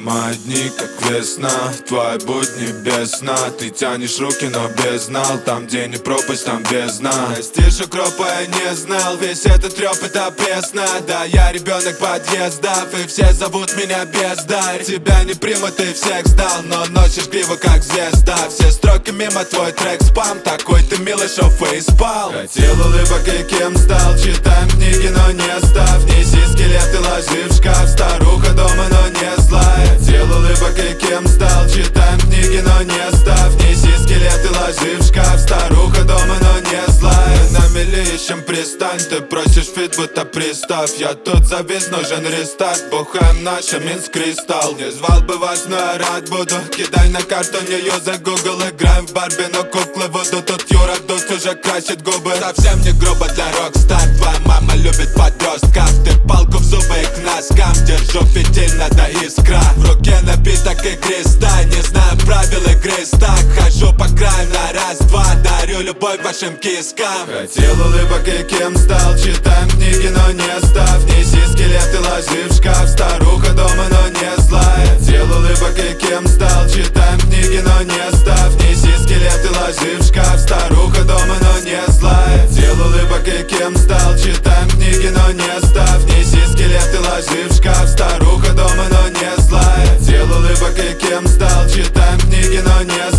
Мои дни как весна, твои будни без сна. Ты тянешь руки, но без знал. Там где не пропасть, там бездна. Простишь, укропа я не знал. Весь этот трёп это пресно. Да, я ребенок подъездов, и все зовут меня бездарь. Тебя не примут, ты всех сдал, но носишь гриву как звезда. Все строки мимо, твой трек спам. Такой ты милый, шо фейспал. Хотел улыбок и кем стал. Читаем книги, но не став. Неси скелеты, ложи в шкаф. Старуха дома, но не злая. Хотел улыбок и кем стал. Читаем книги, но не став. Неси скелеты, ложи в шкаф. Старуха дома, но не злая. На мели ищем пристань. Ты просишь фит, будто пристав. Я тут завис, нужен рестарт. Бухаем наша Минск Кристалл. Не звал бы вас, но я рад буду. Кидай на карту, не юзай Google. Играем в Барби, но куклы буду. Тут Юра Дудь уже красит губы. Совсем не грубо для рок-стар. Твоя мама любит подростков. Ты палку в зубы и к носкам. Держу фитиль, надо искра. В руке напиток и креста. Не знаю правил игры, так хожу по краю на раз-два. Дарю любовь вашим кискам. Хотел улыбок и кем стал. Читаем книги, но не став. Неси скелеты, ложи в шкаф. Старуха дома, но не злая. Хотел улыбок и кем стал. Читаем книги, но не став. Неси скелеты, ложи в шкаф. Старуха дома, но не злая. Хотел улыбок и кем стал. Читаем книги, но не став. Неси скелеты, ложи в шкаф. Старуха дома, но не злая. Хотел улыбок и кем стал. Читаем книги, но не